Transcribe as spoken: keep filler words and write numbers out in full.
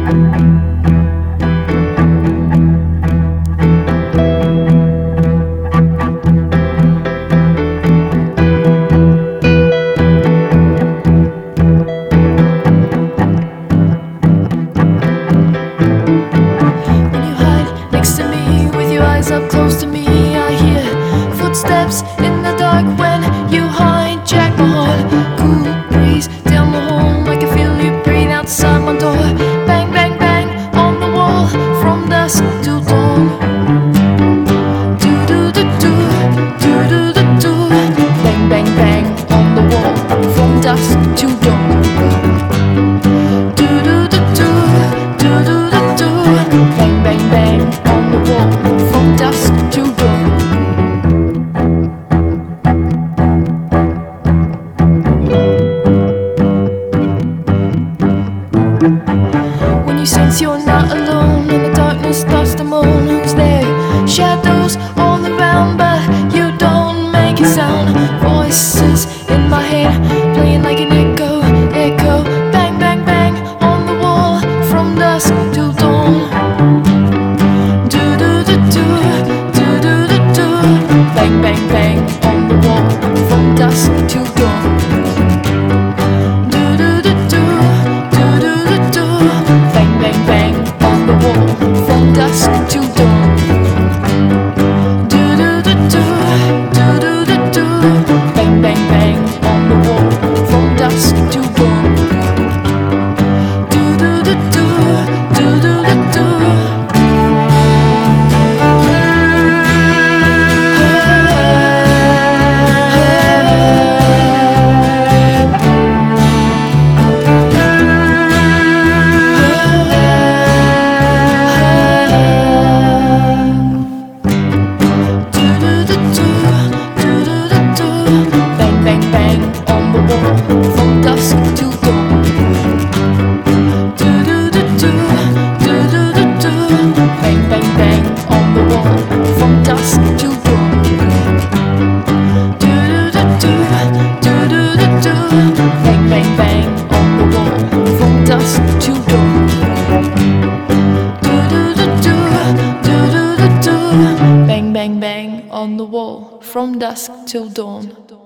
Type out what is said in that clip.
Up close to me, I hear footsteps in the dark. When you hijack my heart, cool breeze down the hall, I can feel you breathe outside my door. Bang, bang, bang on the wall, from dusk till dawn. Do do do do, do do do do. Bang, bang, bang on the wall, from dusk till dawn. Do do do do, do do do do. Bang, bang, bang on the wall, from dusk till dawn. When you sense you're not alone and the darkness starts to moan, who's there? Shadows all around, but you don't make a sound. Voices in my head playing like an echo, echo. Bang, bang, bang on the wall, from dusk till dawn. Bang, bang, bang on the wall, from dusk till dawn. Do do do do, do do do do. Bang, bang, bang on the wall, from dusk till dawn. Do do do do, do do do do. Bang, bang, bang on the wall, from dusk till dawn. Do do do do, do do do do. From dusk till dawn. Do do do do, do do do do. Bang, bang, bang on the wall, from dusk till dawn. Do do do do, do do do do. Bang, bang, bang on the wall, from dusk till dawn. Do do do do, do do do do. Bang, bang, bang on the wall, from dusk till dawn.